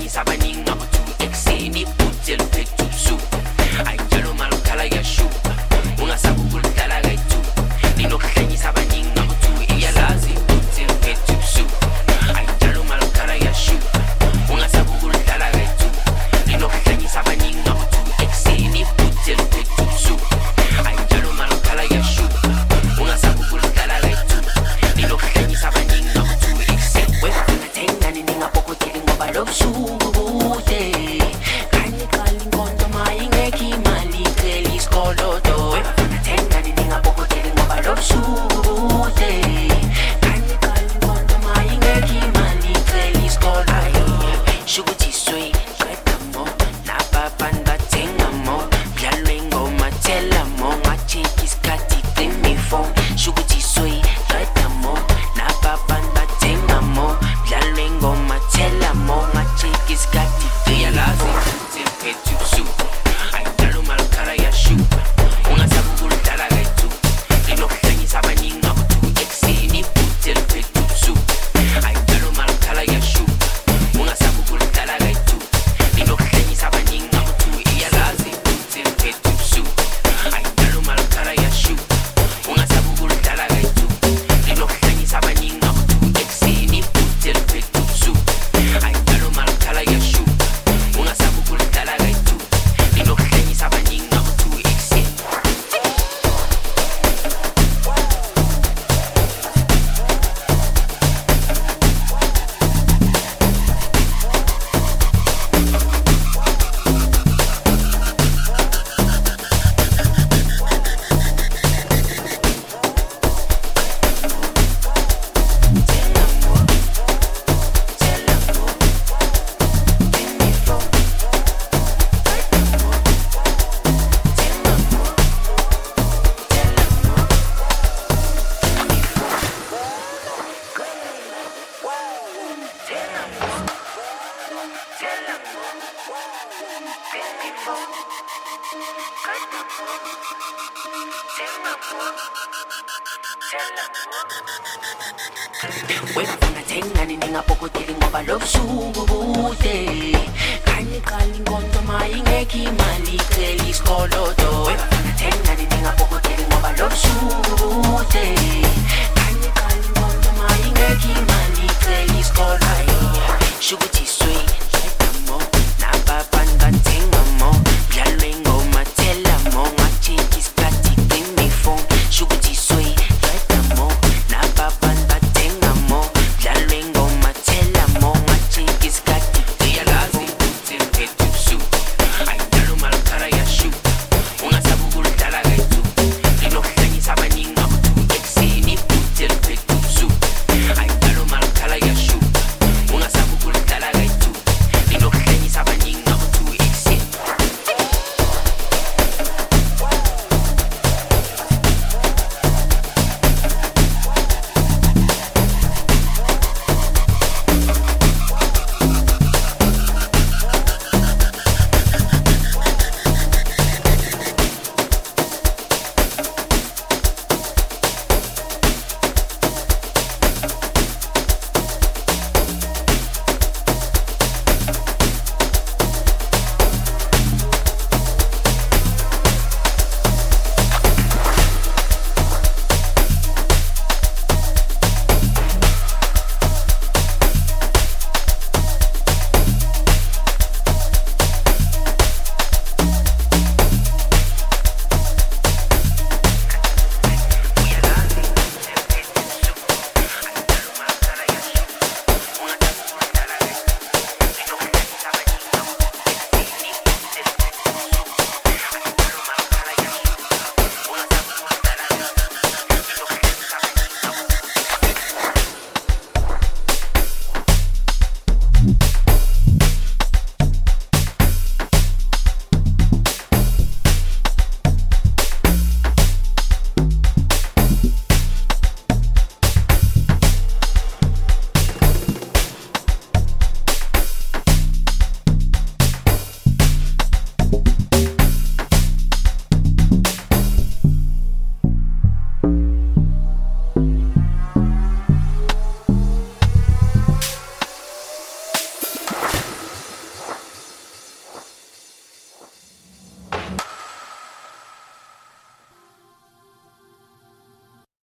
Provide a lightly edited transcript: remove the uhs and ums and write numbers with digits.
nokuhlanyisa abaningi ngabuthi ekuseni iphuthe luphethe ubusuku ayinjalo malukhala kuyashuka ungasabi ukulidala kayi-2 linokuhlanyisa abaningi ngabuthi iyalazi iphuthe luphethe ubusuku ayinjalo malukhala kuyashuka ungasabi ukulidala kayi-2 linokuhlanyisa abaningi ngabuthi ekuseni iphuthe luphethe ubusuku ayinjalo malukhala kuyashuka ungasabi ukulidala kayi-2 linokuhlanyisa abaningi ngabuthi ekuseni wenathengani ningapokoteli ngoba lobusuku kude kanye qala inkonzo mayingekho imali icela isikoloto wenathengani ningapokoteli ngoba lobusuku kude kanye qala inkonzo mayingekho imali icela isikoloto shukuthi sway qedamo nababantu bathengamo mdlalo ingoma thelamo ngacheki isikhathi qimifo shukuthi sway qedamo nababantu bathengamo mdlalo ingoma thelamo ngacheki isikhathi iyalazi iphuthe luphethe ubusuku ayinjalo malukhala kuyashuka ungasabi ukulidala kayi-2 linokuhlanyisa abaningi ngabuthi ekuseni iphuthe luphethe ubusuku ayinjalo malukhala kuyashuka ungasabi ukulidala kayi-2 linokuhlanyisa abaningi ngabuthi iyalazi iphuthe luphethe ubusuku ayinjalo malukhala kuyashuka ungasabi ukulidala kayi-2 linokuhlanyisa abaningi ngabuthi ekuseni iphuthe luphethe ubusuku ayinjalo malukhala kuyashuka ungasabi ukulidala kayi-2 linokuhlanyisa abaningi ngabuthi ekuseni wenathengani ningapokoteli ngoba lobusuku kude kanye qala inkonzo mayingekho imali icela isikoloto wenathengani ningapokoteli ngoba lobusuku kude kanye qala inkonzo mayingekho imali icela isikoloto shukuthi